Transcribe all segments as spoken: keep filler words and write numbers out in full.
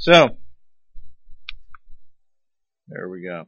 So, there we go.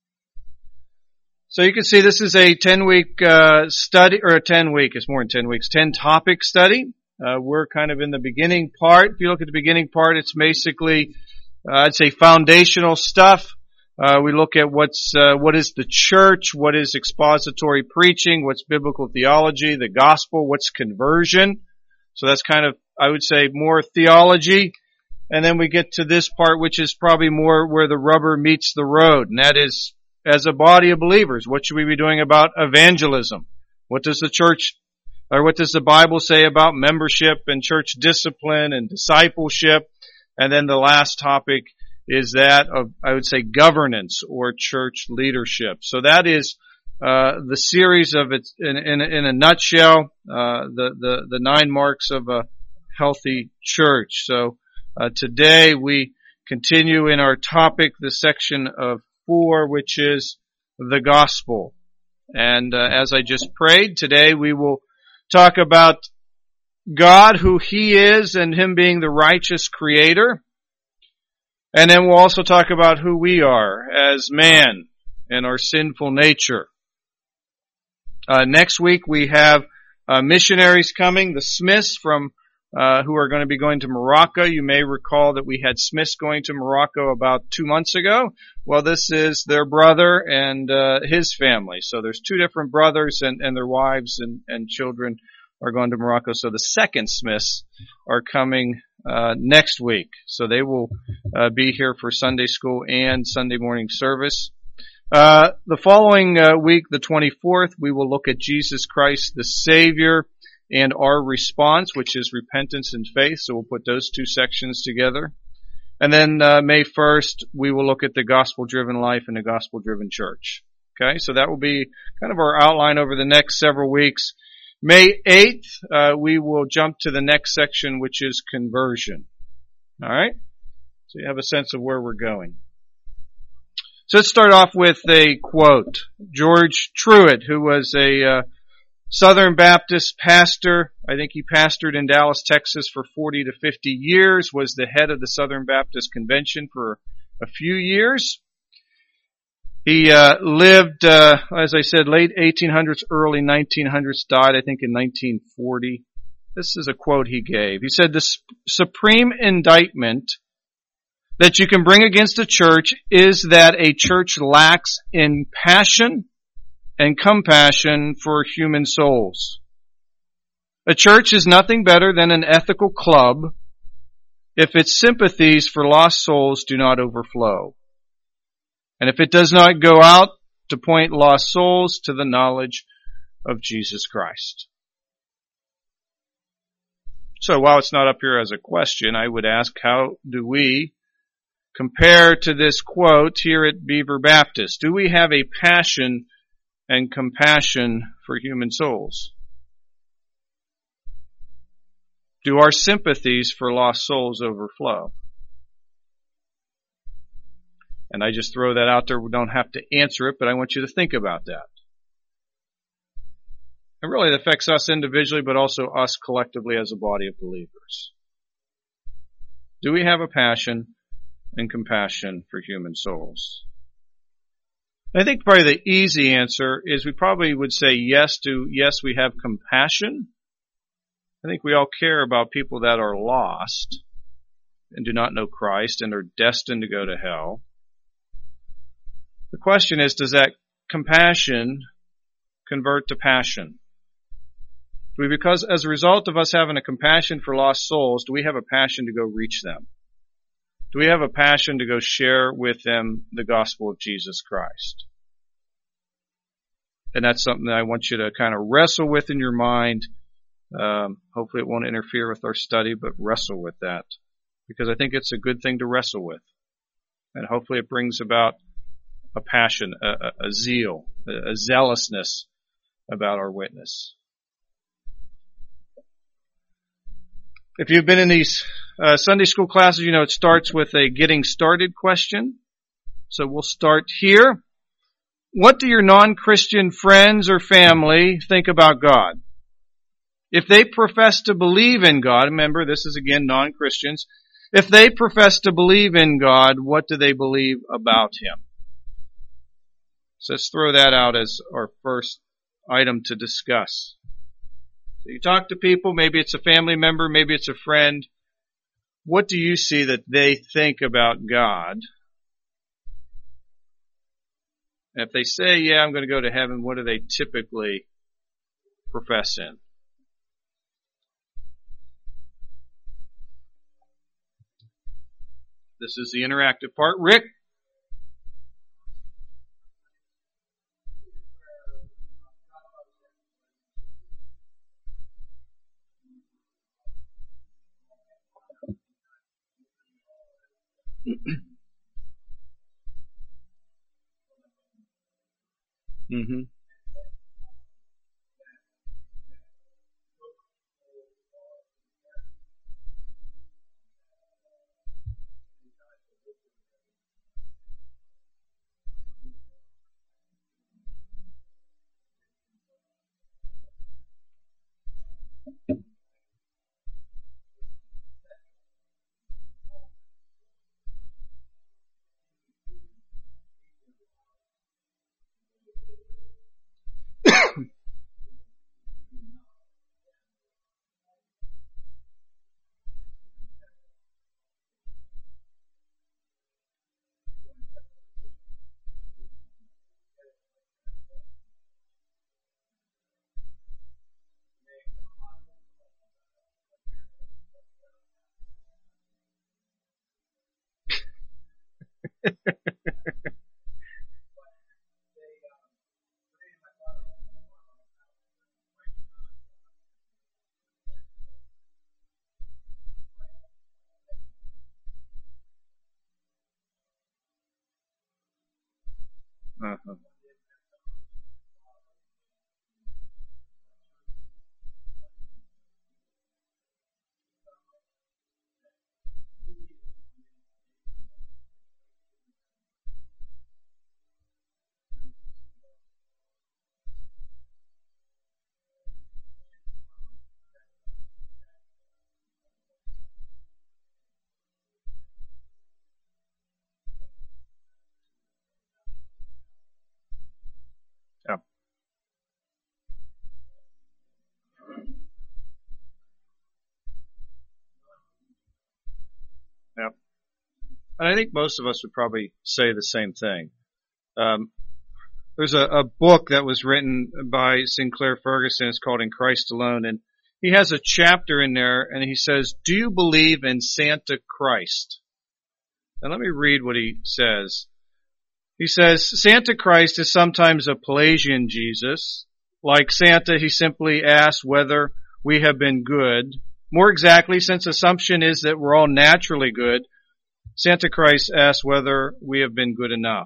So you can see this is a ten-week uh, study, or a ten-week, it's more than ten weeks, ten-topic study. Uh, we're kind of in the beginning part. If you look at the beginning part, it's basically, uh, I'd say, foundational stuff. Uh, we look at what's, uh, what is the church, what is expository preaching, what's biblical theology, the gospel, what's conversion. So that's kind of, I would say, more theology. And then we get to this part, which is probably more where the rubber meets the road. And that is, as a body of believers, what should we be doing about evangelism? What does the church, or what does the Bible say about membership and church discipline and discipleship? And then the last topic is that of, I would say, governance or church leadership. So that is uh the series of it in, in, in a nutshell, uh the, the, the nine marks of a healthy church. So uh today we continue in our topic, the section of four, which is the gospel. And uh, as I just prayed, today we will talk about God, who He is, and Him being the righteous creator. And then we'll also talk about who we are as man and our sinful nature. Uh, next week we have uh, missionaries coming, the Smiths from uh, who are going to be going to Morocco. You may recall that we had Smiths going to Morocco about two months ago. Well, this is their brother and uh, his family. So there's two different brothers and, and their wives and, and children are going to Morocco. So the second Smiths are coming uh next week. So they will uh, be here for Sunday school and Sunday morning service. Uh the following uh, week, the twenty-fourth, we will look at Jesus Christ, the Savior, and our response, which is repentance and faith. So we'll put those two sections together. And then uh, May first, we will look at the gospel-driven life and the gospel-driven church. Okay, so that will be kind of our outline over the next several weeks. May eighth, uh, we will jump to the next section, which is conversion. All right? So you have a sense of where we're going. So let's start off with a quote. George Truett, who was a uh, Southern Baptist pastor, I think he pastored in Dallas, Texas for forty to fifty years, was the head of the Southern Baptist Convention for a few years. He uh, lived, uh, as I said, late eighteen hundreds, early nineteen hundreds, died, I think, in nineteen forty. This is a quote he gave. He said, "The supreme indictment that you can bring against a church is that a church lacks in passion and compassion for human souls. A church is nothing better than an ethical club if its sympathies for lost souls do not overflow. And if it does not go out to point lost souls to the knowledge of Jesus Christ." So while it's not up here as a question, I would ask, how do we compare to this quote here at Beaver Baptist? Do we have a passion and compassion for human souls? Do our sympathies for lost souls overflow? And I just throw that out there. We don't have to answer it, but I want you to think about that. And really it affects us individually, but also us collectively as a body of believers. Do we have a passion and compassion for human souls? I think probably the easy answer is we probably would say yes to, yes, we have compassion. I think we all care about people that are lost and do not know Christ and are destined to go to hell. The question is, does that compassion convert to passion? Do we, because as a result of us having a compassion for lost souls, do we have a passion to go reach them? Do we have a passion to go share with them the gospel of Jesus Christ? And that's something that I want you to kind of wrestle with in your mind. Um, hopefully it won't interfere with our study, but wrestle with that. Because I think it's a good thing to wrestle with. And hopefully it brings about a passion, a, a, a zeal, a, a zealousness about our witness. If you've been in these uh, Sunday school classes, you know it starts with a getting started question. So we'll start here. What do your non-Christian friends or family think about God? If they profess to believe in God, remember this is again non-Christians, If they profess to believe in God, what do they believe about Him? So let's throw that out as our first item to discuss. So you talk to people, maybe it's a family member, maybe it's a friend. What do you see that they think about God? And if they say, yeah, I'm going to go to heaven, what do they typically profess in? This is the interactive part. Rick? Mm-hmm. Uh-huh. Yeah. Yeah. And I think most of us would probably say the same thing. Um, there's a, a book that was written by Sinclair Ferguson. It's called In Christ Alone. And he has a chapter in there and he says, do you believe in Santa Christ? And let me read what he says. He says, Santa Christ is sometimes a Pelagian Jesus. Like Santa, he simply asks whether we have been good. More exactly, since assumption is that we're all naturally good, Santa Christ asks whether we have been good enough.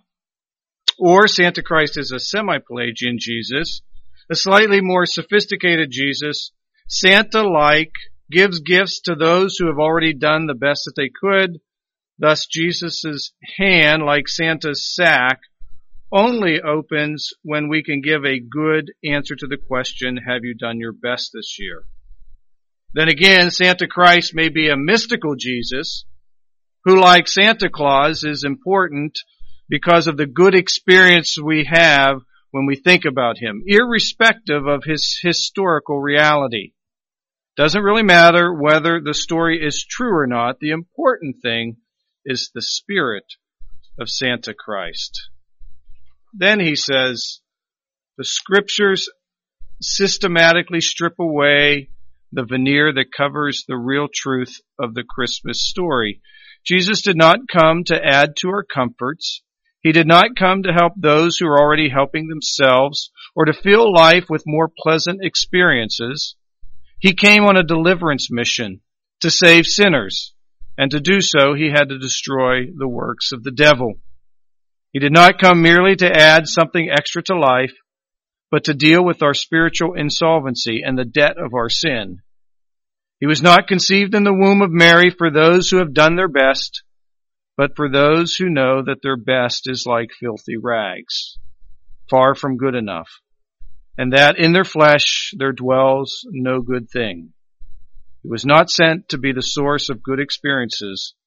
Or Santa Christ is a semi-Pelagian Jesus, a slightly more sophisticated Jesus. Santa-like gives gifts to those who have already done the best that they could. Thus, Jesus' hand, like Santa's sack, only opens when we can give a good answer to the question, have you done your best this year? Then again, Santa Christ may be a mystical Jesus, who, like Santa Claus, is important because of the good experience we have when we think about him, irrespective of his historical reality. Doesn't really matter whether the story is true or not. The important thing is the spirit of Santa Christ. Then he says, the scriptures systematically strip away the veneer that covers the real truth of the Christmas story. Jesus did not come to add to our comforts. He did not come to help those who are already helping themselves or to fill life with more pleasant experiences. He came on a deliverance mission to save sinners, and to do so he had to destroy the works of the devil. He did not come merely to add something extra to life, but to deal with our spiritual insolvency and the debt of our sin. He was not conceived in the womb of Mary for those who have done their best, but for those who know that their best is like filthy rags, far from good enough, and that in their flesh there dwells no good thing. He was not sent to be the source of good experiences,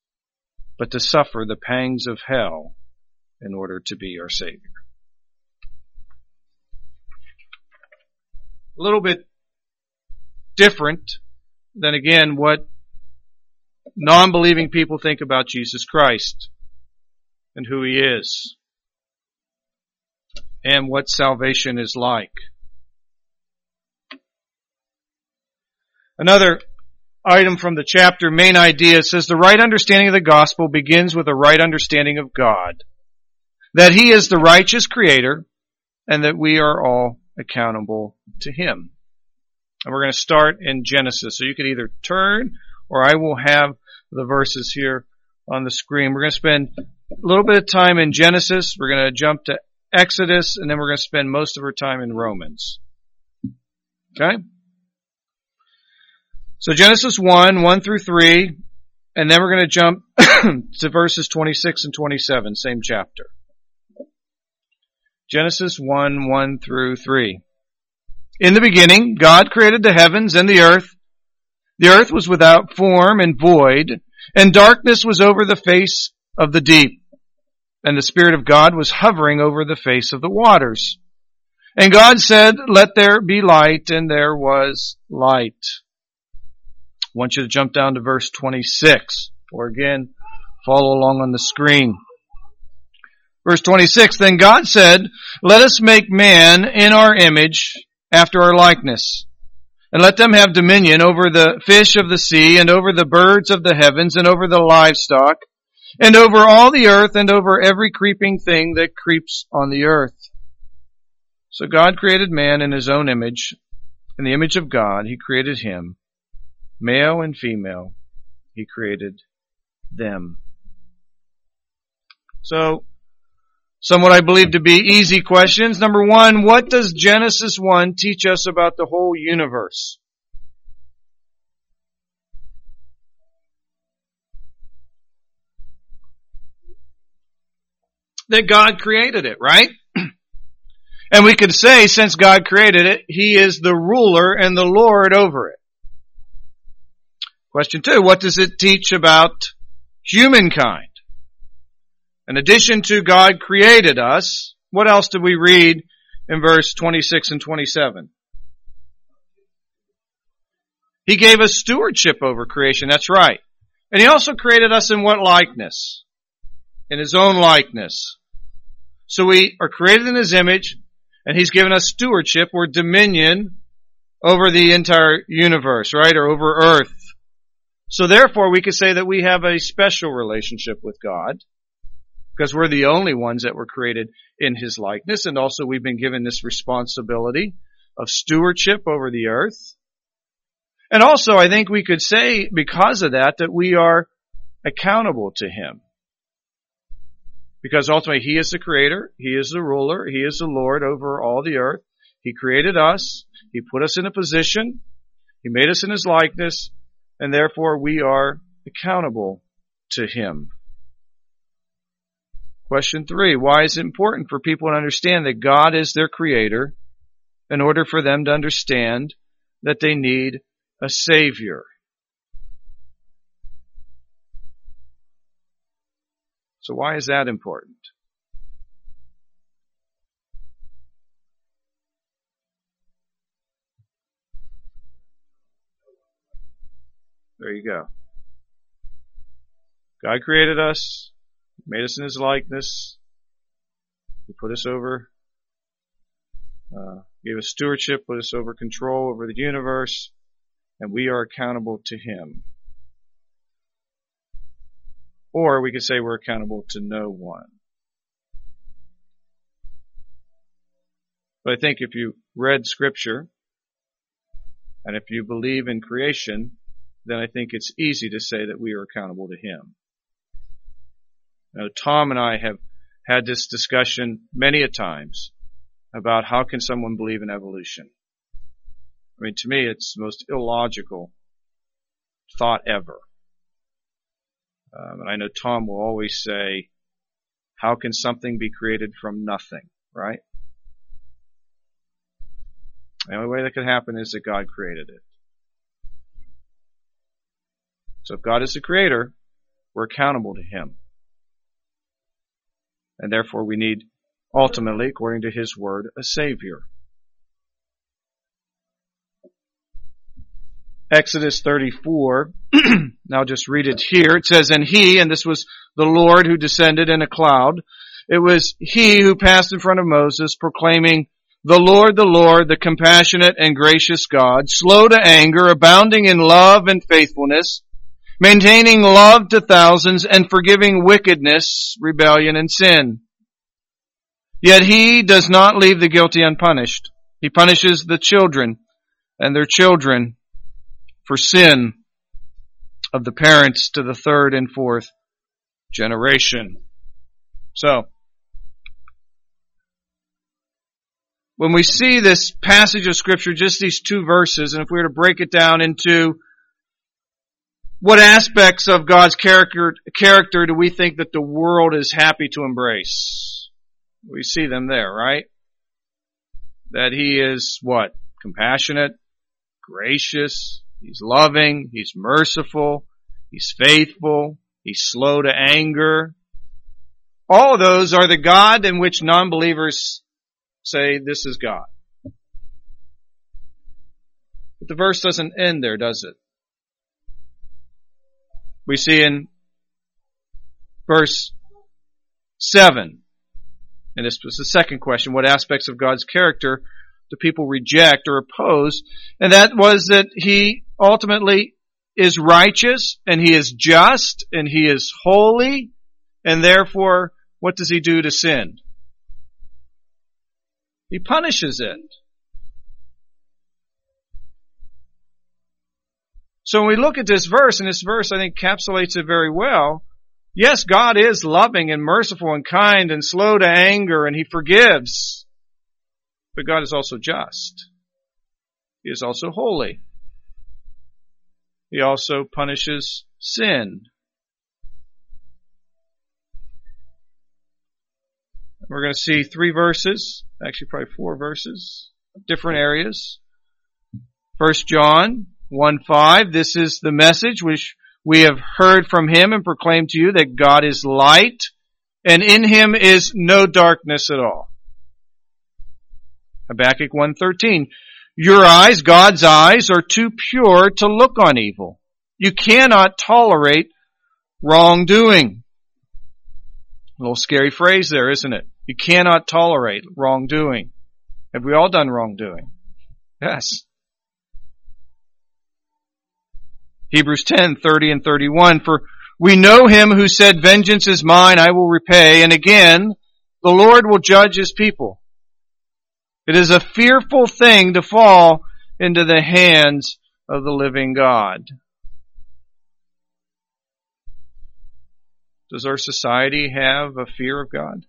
but to suffer the pangs of hell in order to be our Savior. A little bit different than, again, what non-believing people think about Jesus Christ and who He is and what salvation is like. Another item from the chapter, main idea, says the right understanding of the gospel begins with a right understanding of God, that He is the righteous Creator and that we are all accountable to Him. And we're going to start in Genesis. So you can either turn or I will have the verses here on the screen. We're going to spend a little bit of time in Genesis. We're going to jump to Exodus, and then we're going to spend most of our time in Romans. Okay? So Genesis one, one through three, and then we're going to jump to verses twenty-six and twenty-seven, same chapter. Genesis one, one through three. In the beginning, God created the heavens and the earth. The earth was without form and void, and darkness was over the face of the deep. And the Spirit of God was hovering over the face of the waters. And God said, "Let there be light," and there was light. I want you to jump down to verse twenty-six, or again, follow along on the screen. Verse twenty-six, Then God said, "Let us make man in our image, after our likeness, and let them have dominion over the fish of the sea, and over the birds of the heavens, and over the livestock, and over all the earth, and over every creeping thing that creeps on the earth." So God created man in His own image. In the image of God, He created him. Male and female, He created them. So, some what I believe to be easy questions. Number one, what does Genesis one teach us about the whole universe? That God created it, right? And we could say, since God created it, He is the ruler and the Lord over it. Question two, what does it teach about humankind? In addition to God created us, what else do we read in verse twenty-six and twenty-seven? He gave us stewardship over creation, that's right. And He also created us in what likeness? In His own likeness. So we are created in His image, and He's given us stewardship or dominion over the entire universe, right? Or over earth. So therefore, we could say that we have a special relationship with God, because we're the only ones that were created in His likeness, and also we've been given this responsibility of stewardship over the earth. And also, I think we could say, because of that, that we are accountable to Him. Because ultimately, He is the Creator, He is the ruler, He is the Lord over all the earth. He created us, He put us in a position, He made us in His likeness, and therefore we are accountable to Him. Question three, why is it important for people to understand that God is their Creator in order for them to understand that they need a Savior? So why is that important? There you go. God created us, made us in His likeness. He put us over, uh, gave us stewardship, put us over control over the universe, and we are accountable to Him. Or we could say we're accountable to no one. But I think if you read Scripture, and if you believe in creation, then I think it's easy to say that we are accountable to Him. Now, Tom and I have had this discussion many a times about how can someone believe in evolution. I mean, to me, it's the most illogical thought ever. Um, and I know Tom will always say, how can something be created from nothing, right? The only way that could happen is that God created it. So if God is the Creator, We're accountable to Him. And therefore we need, ultimately, according to His Word, a Savior. Exodus thirty-four, now just read it here. It says, and He, and this was the Lord who descended in a cloud, it was He who passed in front of Moses, proclaiming, the Lord, the Lord, the compassionate and gracious God, slow to anger, abounding in love and faithfulness, maintaining love to thousands, and forgiving wickedness, rebellion, and sin. Yet He does not leave the guilty unpunished. He punishes the children and their children for sin of the parents to the third and fourth generation. So, when we see this passage of Scripture, just these two verses, and if we were to break it down into what aspects of God's character, character do we think that the world is happy to embrace? We see them there, right? That He is what? Compassionate, gracious, He's loving, He's merciful, He's faithful, He's slow to anger. All of those are the God in which non-believers say, this is God. But the verse doesn't end there, does it? We see in verse seven, and this was the second question, what aspects of God's character do people reject or oppose? And that was that He ultimately is righteous, and He is just, and He is holy, and therefore, what does He do to sin? He punishes it. So when we look at this verse, and this verse I think encapsulates it very well, yes, God is loving and merciful and kind and slow to anger, and He forgives. But God is also just. He is also holy. He also punishes sin. We're going to see three verses, actually probably four verses, different areas. First John one five, this is the message which we have heard from Him and proclaimed to you, that God is light, and in Him is no darkness at all. Habakkuk one thirteen, your eyes, God's eyes, are too pure to look on evil. You cannot tolerate wrongdoing. A little scary phrase there, isn't it? You cannot tolerate wrongdoing. Have we all done wrongdoing? Yes. Hebrews ten thirty and thirty-one, for we know Him who said, vengeance is mine, I will repay. And again, the Lord will judge His people. It is a fearful thing to fall into the hands of the living God. Does our society have a fear of God?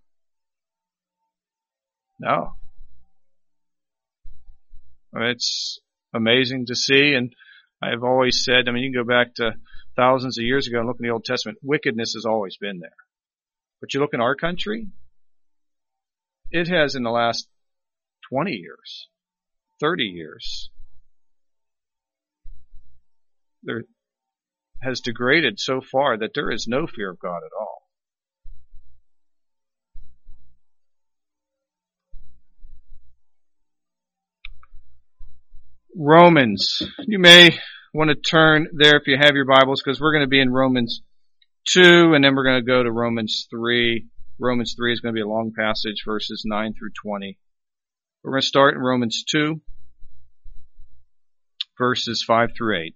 No. It's amazing to see, and I've always said, I mean, you can go back to thousands of years ago and look in the Old Testament, wickedness has always been there. But you look in our country, it has in the last twenty years, thirty years, there has degraded so far that there is no fear of God at all. Romans. You may want to turn there if you have your Bibles, because we're going to be in Romans two, and then we're going to go to Romans three. Romans three is going to be a long passage, verses nine through twenty. We're going to start in Romans two, verses five through eight.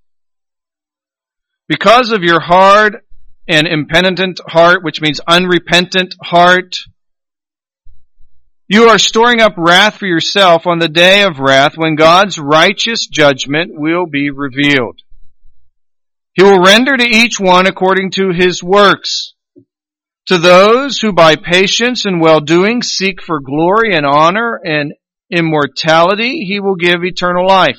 Because of your hard and impenitent heart, which means unrepentant heart, you are storing up wrath for yourself on the day of wrath when God's righteous judgment will be revealed. He will render to each one according to his works. To those who by patience and well-doing seek for glory and honor and immortality, He will give eternal life.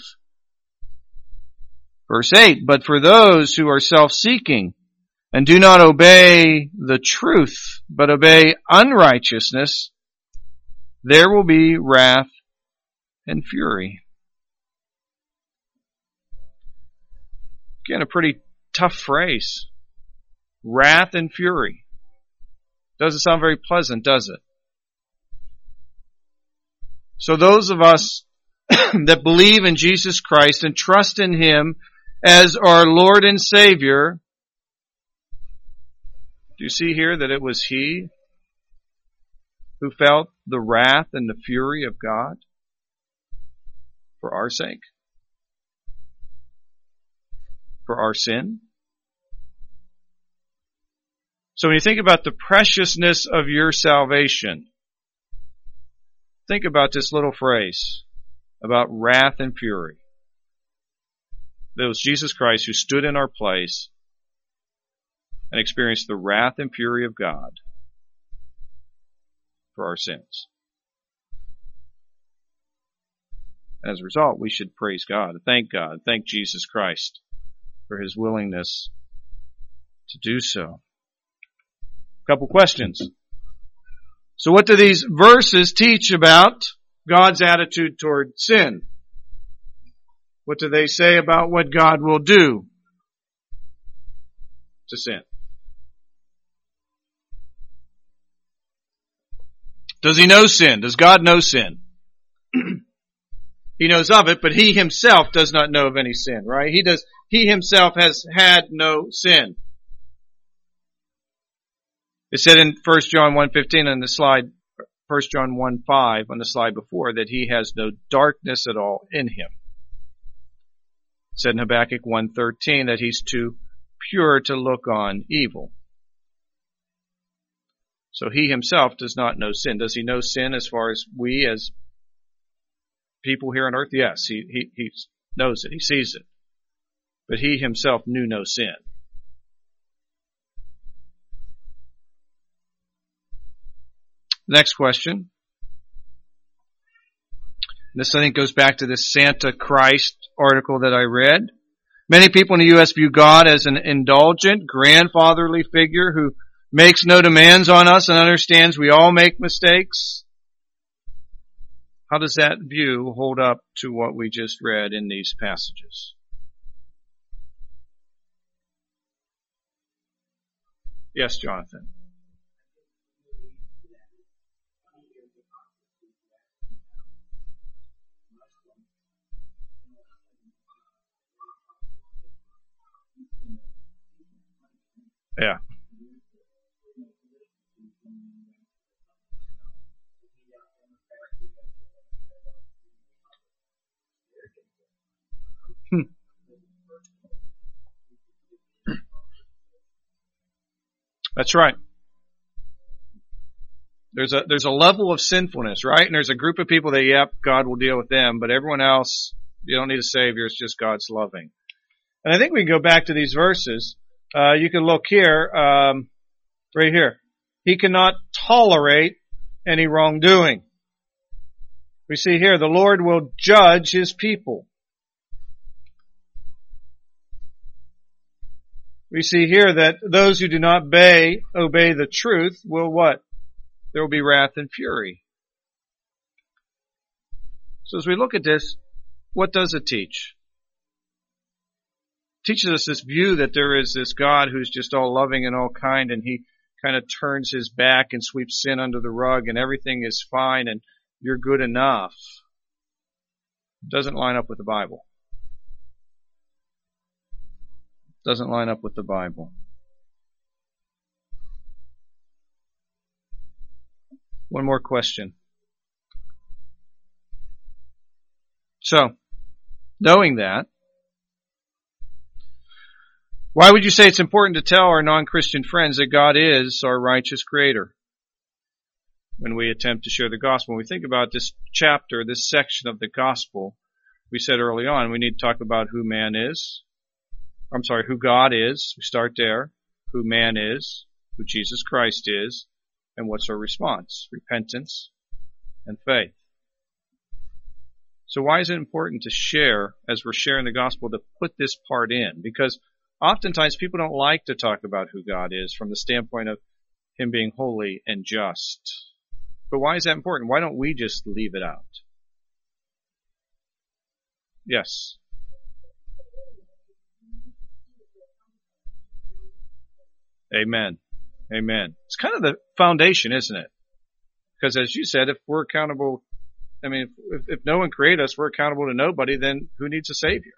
Verse eight, but for those who are self-seeking and do not obey the truth, but obey unrighteousness, there will be wrath and fury. Again, a pretty tough phrase. wrath and fury. Doesn't sound very pleasant, does it? So those of us that believe in Jesus Christ and trust in Him as our Lord and Savior, do you see here that it was He who felt the wrath and the fury of God for our sake? For our sin? So when you think about the preciousness of your salvation, think about this little phrase about wrath and fury. It was Jesus Christ who stood in our place and experienced the wrath and fury of God for our sins. As a result, we should praise God, thank God, thank Jesus Christ for His willingness to do so. A couple questions. So what do these verses teach about God's attitude toward sin? What do they say about what God will do to sin? Does He know sin? Does God know sin? He knows of it, but He Himself does not know of any sin, right? He does, He Himself has had no sin. It said in First John one fifteen on the slide, First John one five on the slide before, that He has no darkness at all in Him. It said in Habakkuk one thirteen that He's too pure to look on evil. So He Himself does not know sin. Does He know sin as far as we as people here on earth? Yes, He, he, he knows it. He sees it. But He Himself knew no sin. Next question. This, I think, goes back to this Santa Christ article that I read. Many people in the U S view God as an indulgent, grandfatherly figure who makes no demands on us and understands we all make mistakes. How does that view hold up to what we just read in these passages? Yes, Jonathan. Yeah. Hmm. That's right. There's a there's a level of sinfulness, right? And there's a group of people that, yep, God will deal with them, but everyone else, you don't need a Savior, it's just God's loving. And I think we can go back to these verses. Uh, you can look here, um, right here. He cannot tolerate any wrongdoing. We see here, the Lord will judge His people. We see here that those who do not obey, obey the truth will what? There will be wrath and fury. So as we look at this, what does it teach? It teaches us this view that there is this God who's just all loving and all kind, and He kind of turns His back and sweeps sin under the rug, and everything is fine and you're good enough. It doesn't line up with the Bible. It doesn't line up with the Bible. One more question. So, knowing that, why would you say it's important to tell our non-Christian friends that God is our righteous Creator when we attempt to share the gospel? When we think about this chapter, this section of the gospel, we said early on, we need to talk about who man is. I'm sorry, who God is. We start there. Who man is, who Jesus Christ is, and what's our response? Repentance and faith. So why is it important to share, as we're sharing the gospel, to put this part in? Because oftentimes people don't like to talk about who God is from the standpoint of Him being holy and just. But why is that important? Why don't we just leave it out? Yes. Amen. Amen. It's kind of the foundation, isn't it? Because as you said, if we're accountable, I mean, if, if no one created us, we're accountable to nobody, then who needs a Savior?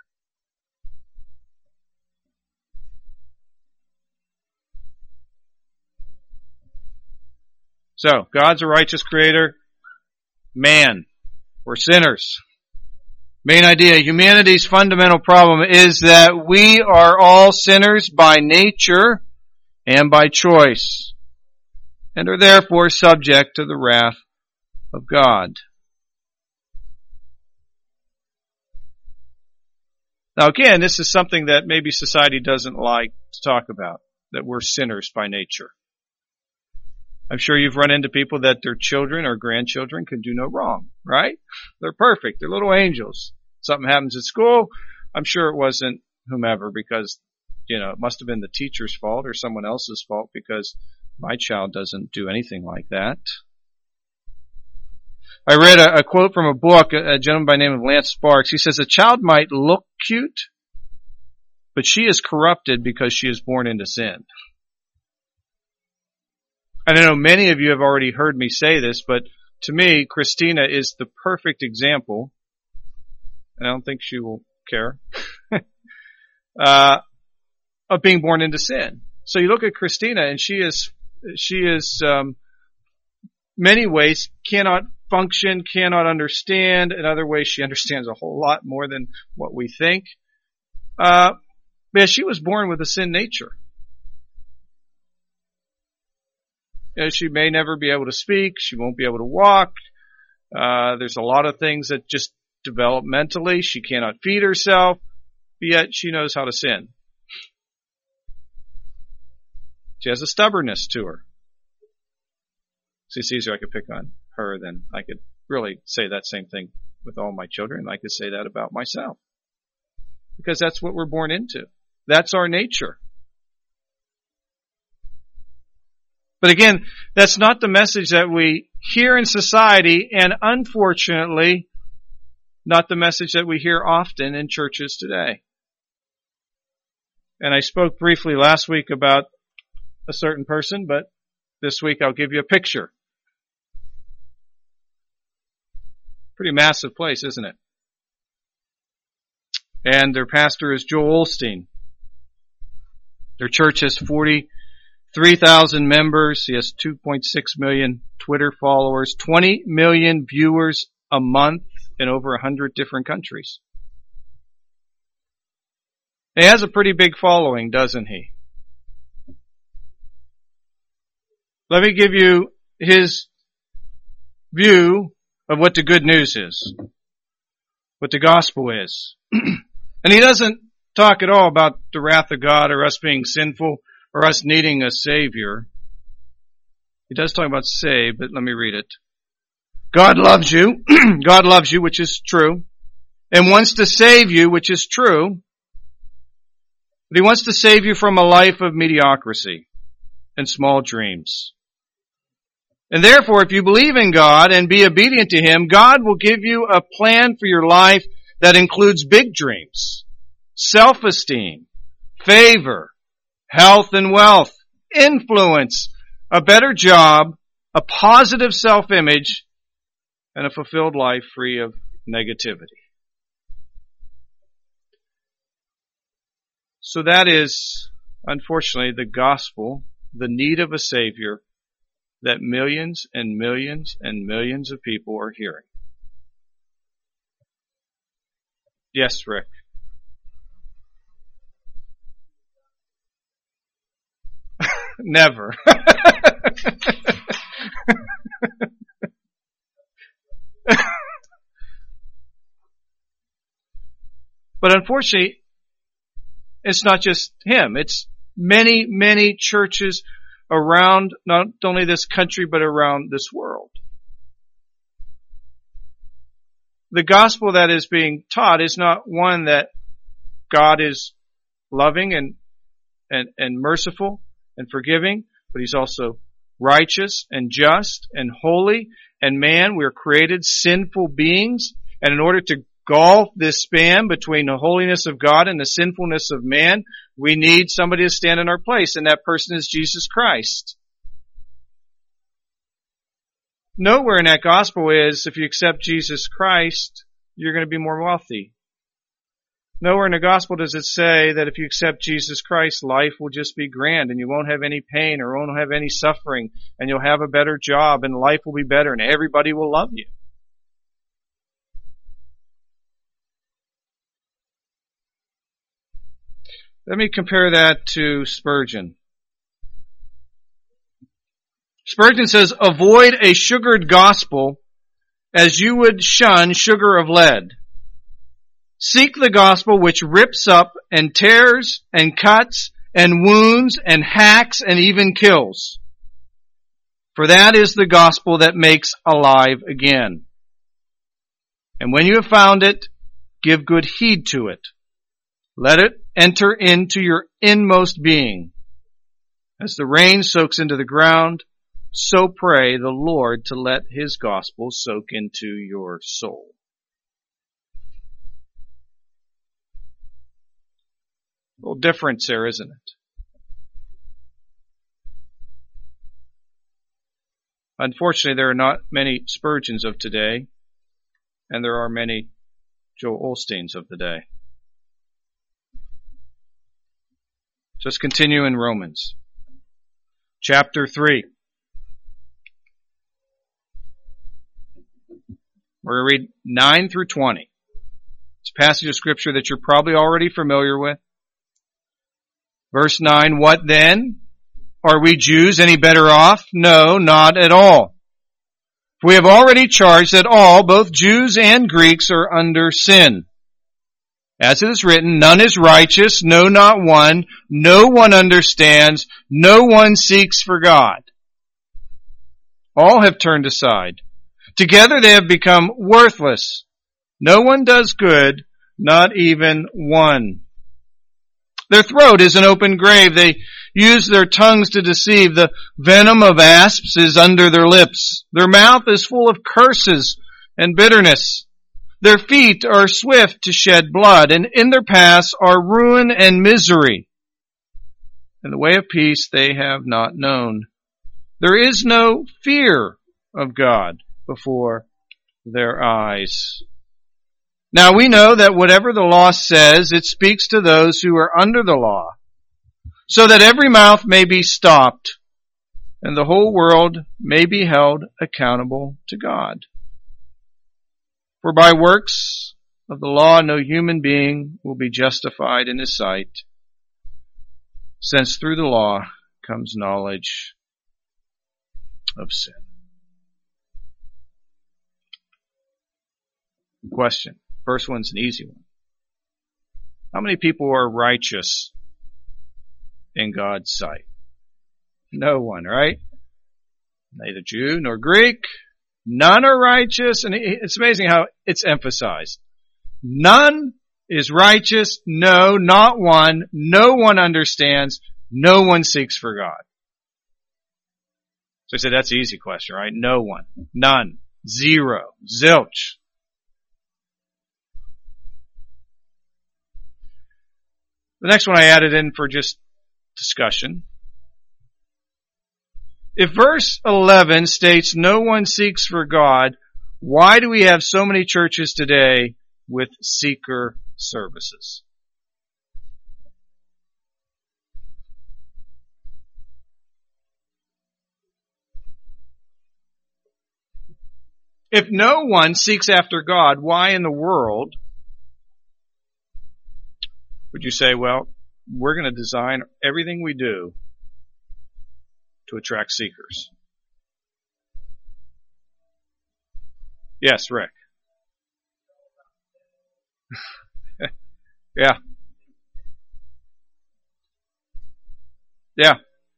So, God's a righteous creator. Man, we're sinners. Main idea, humanity's fundamental problem is that we are all sinners by nature and by choice, and are therefore subject to the wrath of God. Now again, this is something that maybe society doesn't like to talk about, that we're sinners by nature. I'm sure you've run into people that their children or grandchildren can do no wrong, right? They're perfect. They're little angels. Something happens at school, I'm sure it wasn't whomever, because, you know, it must have been the teacher's fault or someone else's fault, because my child doesn't do anything like that. I read a, a quote from a book, a, a gentleman by the name of Lance Sparks. He says, a child might look cute, but she is corrupted because she is born into sin. I know many of you have already heard me say this, but to me, Christina is the perfect example, and I don't think she will care, uh, of being born into sin. So you look at Christina, and she is, she is, um, many ways cannot function, cannot understand. In other ways, she understands a whole lot more than what we think. Uh, but she was born with a sin nature. You know, she may never be able to speak. She won't be able to walk. Uh, there's a lot of things that just developmentally she cannot feed herself, but yet she knows how to sin. She has a stubbornness to her. See, it's easier I could pick on her than I could really say that same thing with all my children. I could say that about myself. Because that's what we're born into. That's our nature. But again, that's not the message that we hear in society, and unfortunately, not the message that we hear often in churches today. And I spoke briefly last week about a certain person, but this week I'll give you a picture. Pretty massive place, isn't it? And their pastor is Joel Osteen. Their church has forty-three thousand members. He has two point six million Twitter followers, twenty million viewers a month in over one hundred different countries. He has a pretty big following, doesn't he? Let me give you his view of what the good news is, what the gospel is. And he doesn't talk at all about the wrath of God or us being sinful or us needing a Savior. He does talk about save, but let me read it. God loves you. God loves you, which is true, and wants to save you, which is true. But he wants to save you from a life of mediocrity and small dreams. And therefore, if you believe in God and be obedient to Him, God will give you a plan for your life that includes big dreams, self-esteem, favor, health and wealth, influence, a better job, a positive self-image, and a fulfilled life free of negativity. So that is, unfortunately, the gospel, the need of a Savior that millions and millions and millions of people are hearing. Yes, Rick. Never. But unfortunately, it's not just him. It's many, many churches around not only this country, but around this world. The gospel that is being taught is not one that God is loving and, and, and merciful and forgiving, but He's also righteous and just and holy. And man, we're created sinful beings. And in order to gulf this span between the holiness of God and the sinfulness of man, We need somebody to stand in our place, and that person is Jesus Christ. Nowhere in that gospel is, if you accept Jesus Christ, you're going to be more wealthy. Nowhere in the gospel does it say that if you accept Jesus Christ, life will just be grand and you won't have any pain or won't have any suffering and you'll have a better job and life will be better and everybody will love you. Let me compare that to Spurgeon. Spurgeon says, avoid a sugared gospel as you would shun sugar of lead. Seek the gospel which rips up and tears and cuts and wounds and hacks and even kills. For that is the gospel that makes alive again. And when you have found it, give good heed to it. Let it enter into your inmost being. As the rain soaks into the ground, so pray the Lord to let His gospel soak into your soul. A little difference there, isn't it? Unfortunately, there are not many Spurgeons of today, and there are many Joel Osteens of the day. Let's continue in Romans. Chapter three. We're going to read nine through twenty. It's a passage of Scripture that you're probably already familiar with. Verse nine, what then? Are we Jews any better off? No, not at all. For we have already charged that all, both Jews and Greeks, are under sin. As it is written, none is righteous, no, not one. No one understands, no one seeks for God. All have turned aside. Together they have become worthless. No one does good, not even one. Their throat is an open grave. They use their tongues to deceive. The venom of asps is under their lips. Their mouth is full of curses and bitterness. Their feet are swift to shed blood, and in their paths are ruin and misery. And the way of peace they have not known. There is no fear of God before their eyes. Now we know that whatever the law says, it speaks to those who are under the law, so that every mouth may be stopped, and the whole world may be held accountable to God. For by works of the law no human being will be justified in His sight, since through the law comes knowledge of sin. Question. First one's an easy one. How many people are righteous in God's sight? No one, right? Neither Jew nor Greek. None are righteous. And it's amazing how it's emphasized. None is righteous. No, not one. No one understands. No one seeks for God. So I said that's an easy question, right? No one. None. Zero. Zilch. The next one I added in for just discussion. If verse eleven states no one seeks for God, why do we have so many churches today with seeker services? If no one seeks after God, why in the world would you say, well, we're going to design everything we do to attract seekers? Yes, Rick. Yeah. Yeah.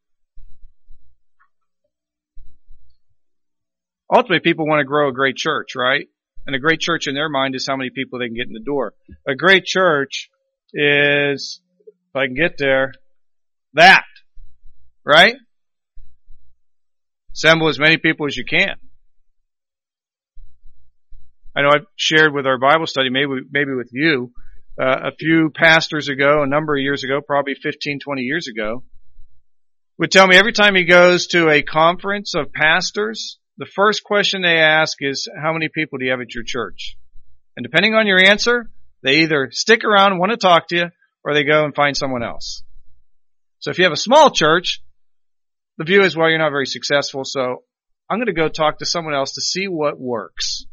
Ultimately, people want to grow a great church, right? And a great church in their mind is how many people they can get in the door. A great church is, if I can get there, that, right? Assemble as many people as you can. I know I've shared with our Bible study, maybe maybe with you, uh, a few pastors ago, a number of years ago, probably fifteen, twenty years ago, would tell me every time he goes to a conference of pastors, the first question they ask is, how many people do you have at your church? And depending on your answer, they either stick around and want to talk to you, or they go and find someone else. So if you have a small church, the view is, well, you're not very successful, so I'm going to go talk to someone else to see what works.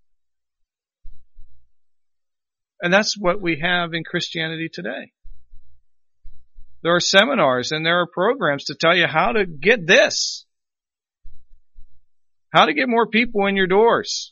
And that's what we have in Christianity today. There are seminars and there are programs to tell you how to get this. How to get more people in your doors.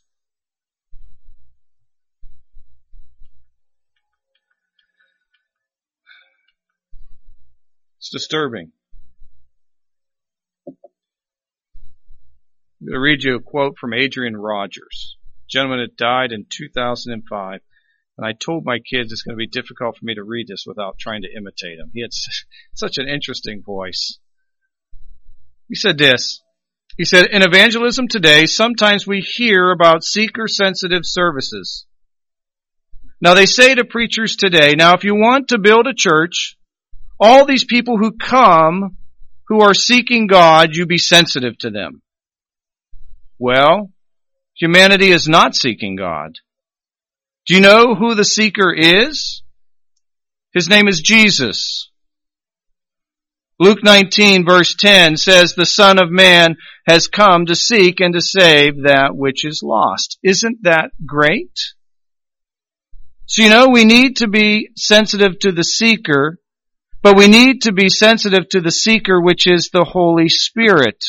It's disturbing. I'm going to read you a quote from Adrian Rogers, a gentleman that died in two thousand five. And I told my kids it's going to be difficult for me to read this without trying to imitate him. He had such an interesting voice. He said this. He said, in evangelism today, sometimes we hear about seeker-sensitive services. Now they say to preachers today, now if you want to build a church, all these people who come, who are seeking God, you be sensitive to them. Well, humanity is not seeking God. Do you know who the seeker is? His name is Jesus. Luke nineteen verse ten says, the Son of Man has come to seek and to save that which is lost. Isn't that great? So you know, we need to be sensitive to the seeker, but we need to be sensitive to the seeker, which is the Holy Spirit,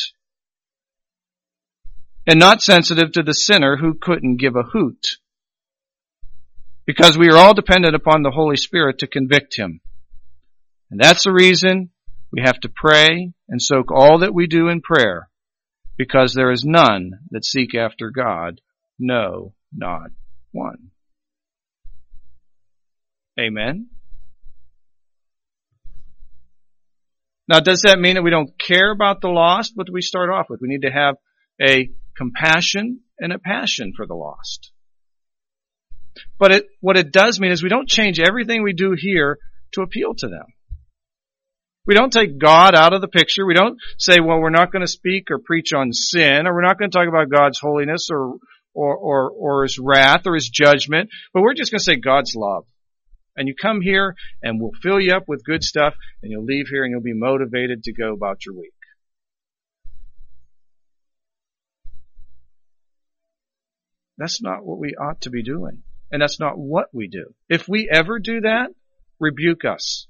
and not sensitive to the sinner who couldn't give a hoot. Because we are all dependent upon the Holy Spirit to convict him. And that's the reason we have to pray and soak all that we do in prayer. Because there is none that seek after God. No, not one. Amen? Now, does that mean that we don't care about the lost? What do we start off with? We need to have a compassion and a passion for the lost. But it, what it does mean is we don't change everything we do here to appeal to them. We don't take God out of the picture. We don't say, well, we're not going to speak or preach on sin, or we're not going to talk about God's holiness or, or, or, or His wrath or His judgment, but we're just going to say God's love. And you come here and we'll fill you up with good stuff, and you'll leave here and you'll be motivated to go about your week. That's not what we ought to be doing. And that's not what we do. If we ever do that, rebuke us.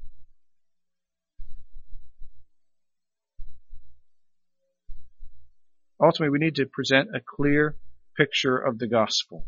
Ultimately, we need to present a clear picture of the gospel.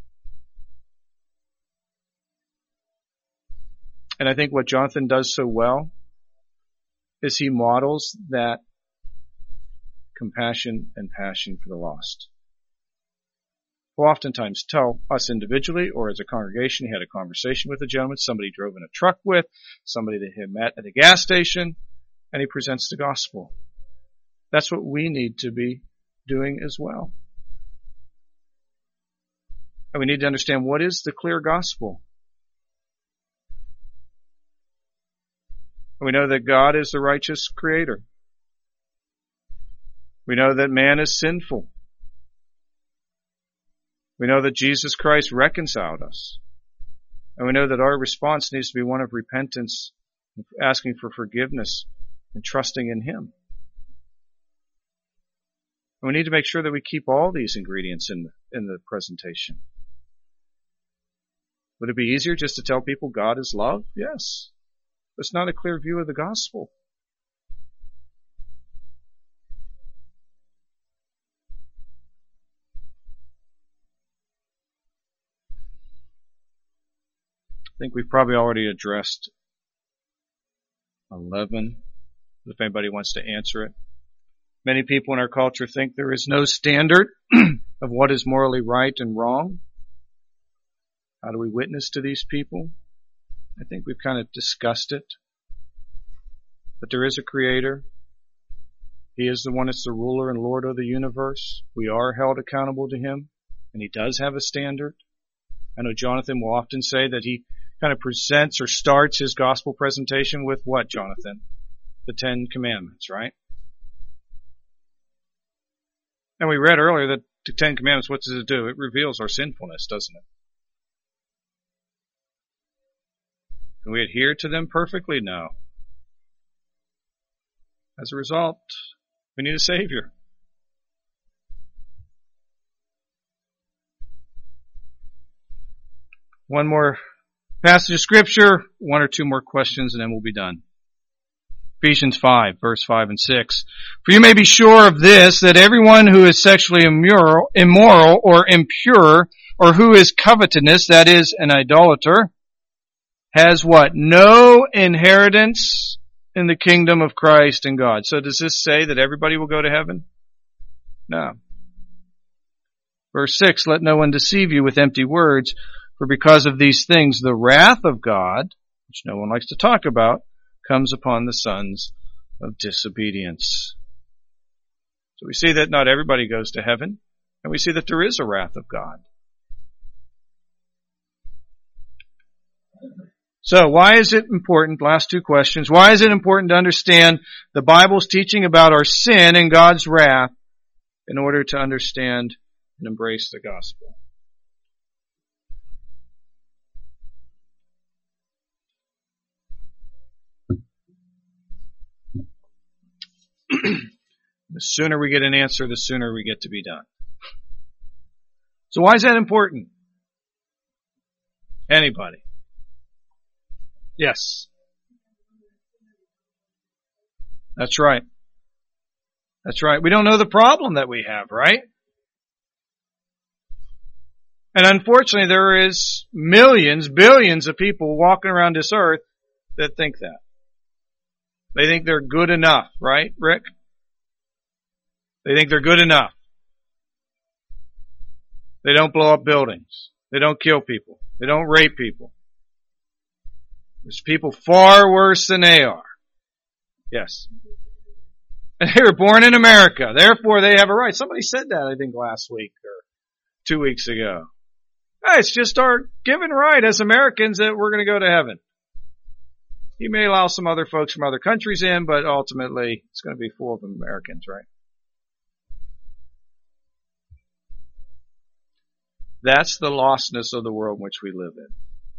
And I think what Jonathan does so well is he models that compassion and passion for the lost. Will oftentimes tell us individually or as a congregation, he had a conversation with a gentleman, somebody he drove in a truck with, somebody that he met at a gas station, and he presents the gospel. That's what we need to be doing as well. And we need to understand, what is the clear gospel? We know that God is the righteous creator. We know that man is sinful. We know that Jesus Christ reconciled us. And we know that our response needs to be one of repentance, asking for forgiveness, and trusting in Him. And we need to make sure that we keep all these ingredients in the, in the presentation. Would it be easier just to tell people God is love? Yes. But it's not a clear view of the gospel. I think we've probably already addressed eleven, if anybody wants to answer it. Many people in our culture think there is no standard of what is morally right and wrong. How do we witness to these people? I think we've kind of discussed it. But there is a creator. He is the one that's the ruler and Lord of the universe. We are held accountable to Him, and He does have a standard. I know Jonathan will often say that he kind of presents or starts his gospel presentation with what, Jonathan? The Ten Commandments, right? And we read earlier that the Ten Commandments, what does it do? It reveals our sinfulness, doesn't it? Can we adhere to them perfectly? No. As a result, we need a Savior. One more passage of Scripture, one or two more questions, and then we'll be done. Ephesians five, verse five and six. For you may be sure of this, that everyone who is sexually immoral, immoral or impure, or who is covetous, that is, an idolater, has what? No inheritance in the kingdom of Christ and God. So does this say that everybody will go to heaven? No. Verse six, let no one deceive you with empty words, for because of these things the wrath of God, which no one likes to talk about, comes upon the sons of disobedience. So we see that not everybody goes to heaven, and we see that there is a wrath of God. So why is it important, last two questions, why is it important to understand the Bible's teaching about our sin and God's wrath in order to understand and embrace the gospel? The sooner we get an answer, the sooner we get to be done. So why is that important? Anybody? Yes. That's right. That's right. We don't know the problem that we have, right? And unfortunately, there is millions, billions of people walking around this earth that think that. They think they're good enough, right, Rick? They think they're good enough. They don't blow up buildings. They don't kill people. They don't rape people. There's people far worse than they are. Yes. And they were born in America. Therefore, they have a right. Somebody said that, I think, last week or two weeks ago. Hey, it's just our given right as Americans that we're going to go to heaven. He may allow some other folks from other countries in, but ultimately it's going to be full of Americans, right? That's the lostness of the world in which we live in.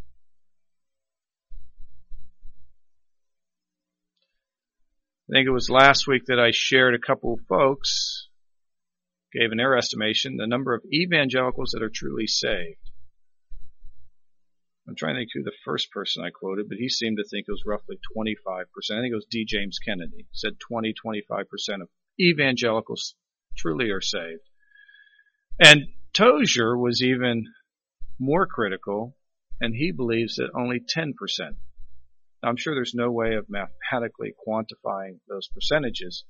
I think it was last week that I shared a couple of folks, gave in their estimation, the number of evangelicals that are truly saved. I'm trying to think who the first person I quoted, but he seemed to think it was roughly twenty-five percent. I think it was D. James Kennedy. He said twenty, twenty-five percent of evangelicals truly are saved. And Tozier was even more critical, and he believes that only ten percent. Now, I'm sure there's no way of mathematically quantifying those percentages.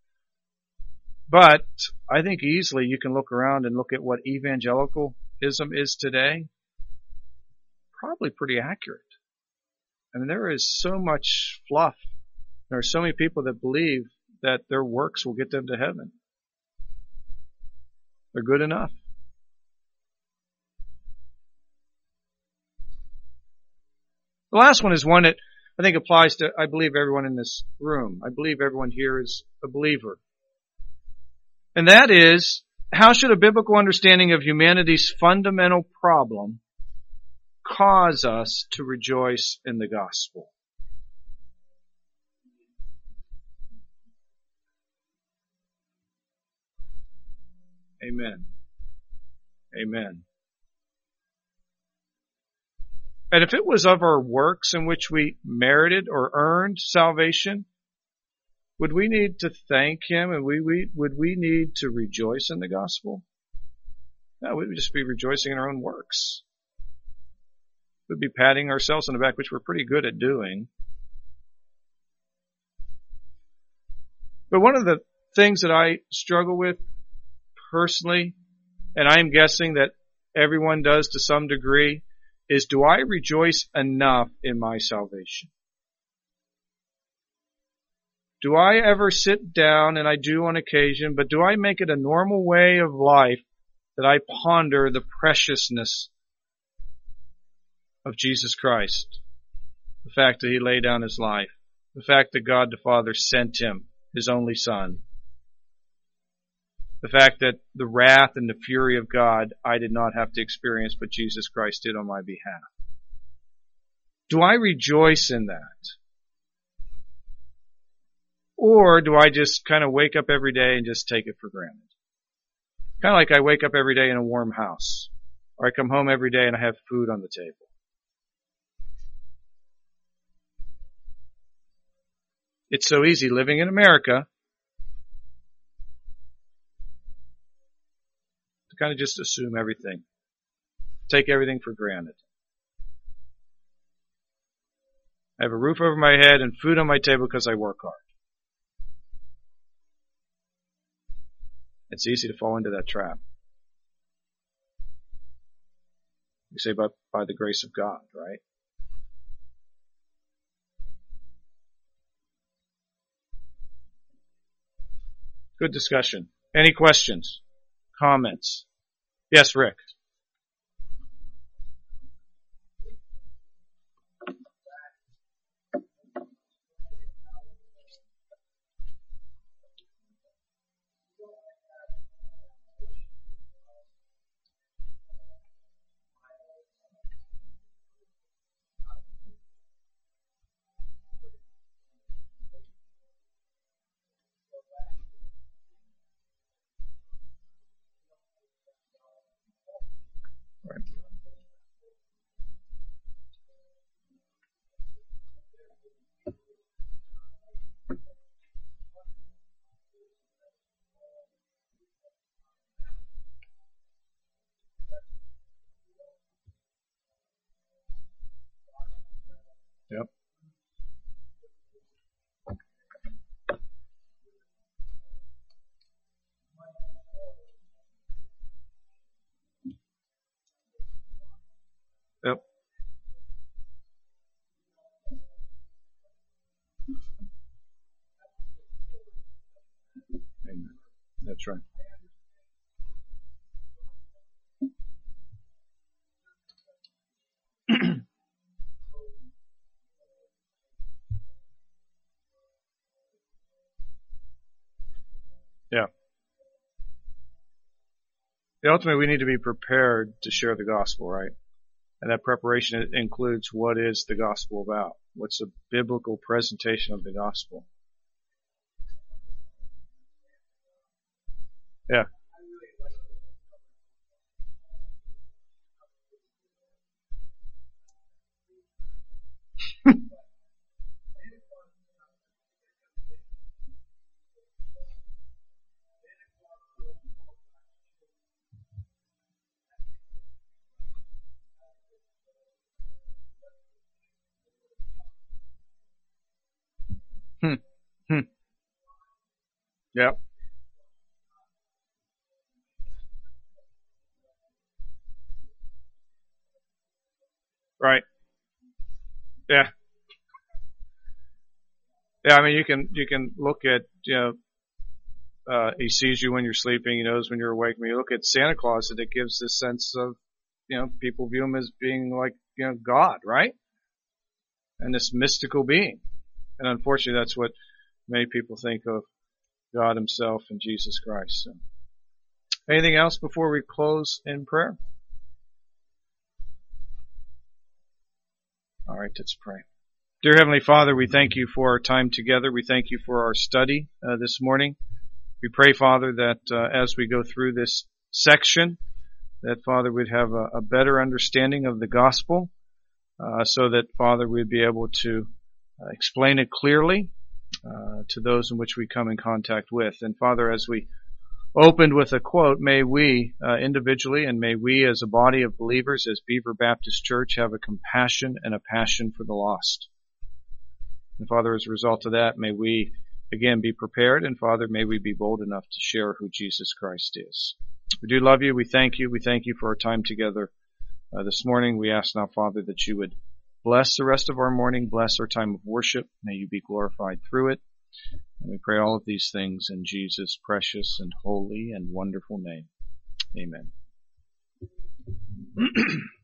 But I think easily you can look around and look at what evangelicalism is today. Probably pretty accurate. I mean, there is so much fluff. There are so many people that believe that their works will get them to heaven. They're good enough. The last one is one that I think applies to, I believe, everyone in this room. I believe everyone here is a believer. And that is, how should a biblical understanding of humanity's fundamental problem cause us to rejoice in the gospel? Amen. Amen. And if it was of our works in which we merited or earned salvation, would we need to thank Him and we, we would we need to rejoice in the gospel? No, we would just be rejoicing in our own works. We'd be patting ourselves on the back, which we're pretty good at doing. But one of the things that I struggle with personally, and I'm guessing that everyone does to some degree, is do I rejoice enough in my salvation? Do I ever sit down, and I do on occasion, but do I make it a normal way of life that I ponder the preciousness of Jesus Christ, the fact that he laid down his life, the fact that God the Father sent him, his only Son, the fact that the wrath and the fury of God I did not have to experience, but Jesus Christ did on my behalf. Do I rejoice in that? Or do I just kind of wake up every day and just take it for granted? Kind of like I wake up every day in a warm house, or I come home every day and I have food on the table. It's so easy living in America to kind of just assume everything, take everything for granted. I have a roof over my head and food on my table because I work hard. It's easy to fall into that trap. We say, but by the grace of God, right? Good discussion. Any questions? Comments? Yes, Rick. Yep. Yep. Amen. That's right. Yeah. Ultimately, we need to be prepared to share the gospel, right? And that preparation includes what is the gospel about? What's a biblical presentation of the gospel? Yeah. Hmm. Hmm. Yep. Right. Yeah. Yeah. I mean, you can you can look at you know uh, he sees you when you're sleeping, he knows when you're awake. When you look at Santa Claus, and it gives this sense of you know people view him as being like you know God, right? And this mystical being. And unfortunately, that's what many people think of God himself and Jesus Christ. So, anything else before we close in prayer? All right, let's pray. Dear Heavenly Father, we thank you for our time together. We thank you for our study uh, this morning. We pray, Father, that uh, as we go through this section, that, Father, we'd have a, a better understanding of the gospel, uh, so that, Father, we'd be able to uh, explain it clearly uh, to those in which we come in contact with. And, Father, as we opened with a quote, may we uh, individually and may we as a body of believers, as Beaver Baptist Church, have a compassion and a passion for the lost. And Father, as a result of that, may we again be prepared, and Father, may we be bold enough to share who Jesus Christ is. We do love you. We thank you. We thank you for our time together uh, this morning. We ask now, Father, that you would bless the rest of our morning, bless our time of worship. May you be glorified through it. And we pray all of these things in Jesus' precious and holy and wonderful name. Amen.